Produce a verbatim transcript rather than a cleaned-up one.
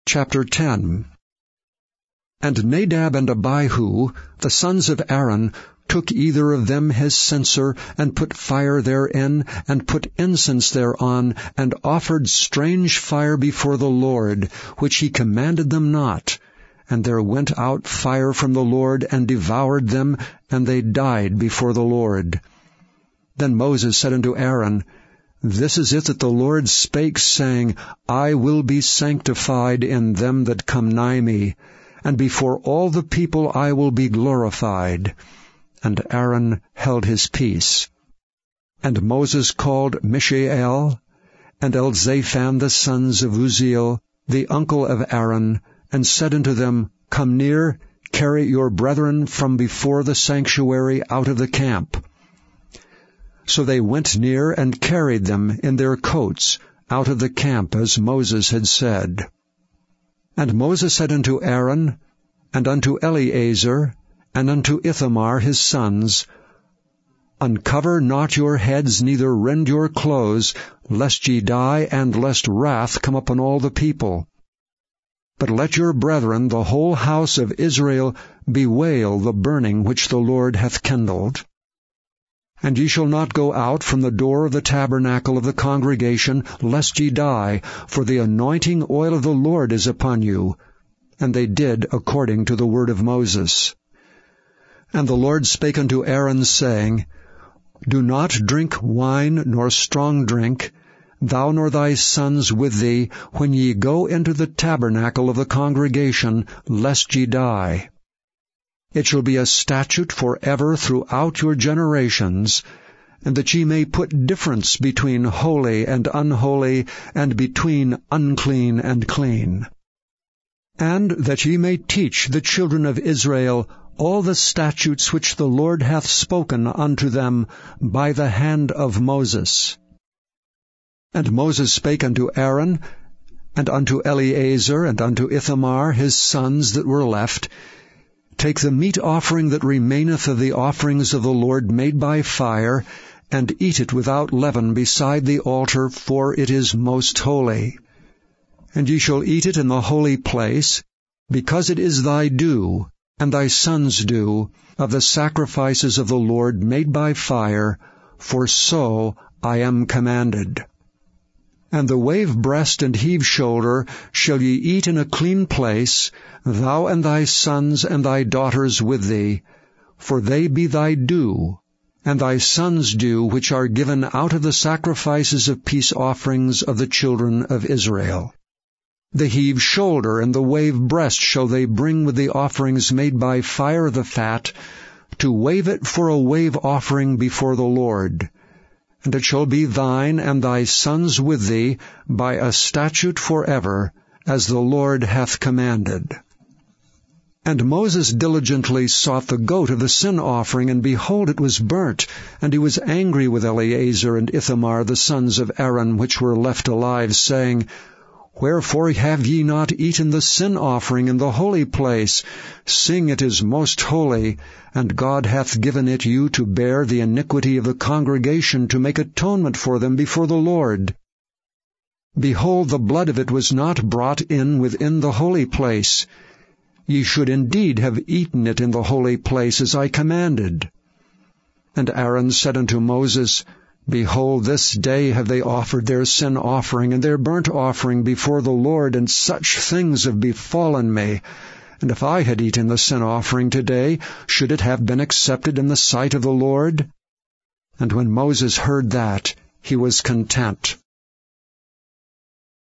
Chapter ten. And Nadab and Abihu, the sons of Aaron, took either of them his censer, and put fire therein, and put incense thereon, and offered strange fire before the Lord, which he commanded them not. And there went out fire from the Lord, and devoured them, and they died before the Lord. Then Moses said unto Aaron, This is it that the Lord spake, saying, I will be sanctified in them that come nigh me, and before all the people I will be glorified. And Aaron held his peace. And Moses called Mishael, and Elzaphan the sons of Uzziel, the uncle of Aaron, and said unto them, Come near, carry your brethren from before the sanctuary out of the camp. So they went near and carried them in their coats out of the camp, as Moses had said. And Moses said unto Aaron, and unto Eleazar, and unto Ithamar his sons, Uncover not your heads, neither rend your clothes, lest ye die, and lest wrath come upon all the people. But let your brethren, the whole house of Israel, bewail the burning which the Lord hath kindled. And ye shall not go out from the door of the tabernacle of the congregation, lest ye die, for the anointing oil of the Lord is upon you. And they did according to the word of Moses. And the Lord spake unto Aaron, saying, Do not drink wine nor strong drink, thou nor thy sons with thee, when ye go into the tabernacle of the congregation, lest ye die. It shall be a statute for ever throughout your generations, and that ye may put difference between holy and unholy, and between unclean and clean. And that ye may teach the children of Israel all the statutes which the Lord hath spoken unto them by the hand of Moses. And Moses spake unto Aaron, and unto Eleazar, and unto Ithamar his sons that were left, Take the meat offering that remaineth of the offerings of the Lord made by fire, and eat it without leaven beside the altar, for it is most holy. And ye shall eat it in the holy place, because it is thy due, and thy sons' due, of the sacrifices of the Lord made by fire, for so I am commanded. And the wave breast and heave shoulder shall ye eat in a clean place, thou and thy sons and thy daughters with thee, for they be thy due, and thy sons' due, which are given out of the sacrifices of peace offerings of the children of Israel. The heave shoulder and the wave breast shall they bring with the offerings made by fire of the fat, to wave it for a wave offering before the Lord. And it shall be thine and thy sons with thee by a statute forever, as the Lord hath commanded. And Moses diligently sought the goat of the sin offering, and behold, it was burnt. And he was angry with Eleazar and Ithamar, the sons of Aaron, which were left alive, saying, Wherefore have ye not eaten the sin offering in the holy place, seeing it is most holy, and God hath given it you to bear the iniquity of the congregation, to make atonement for them before the Lord? Behold, the blood of it was not brought in within the holy place. Ye should indeed have eaten it in the holy place, as I commanded. And Aaron said unto Moses, Behold, this day have they offered their sin offering and their burnt offering before the Lord, and such things have befallen me. And if I had eaten the sin offering today, should it have been accepted in the sight of the Lord? And when Moses heard that, he was content.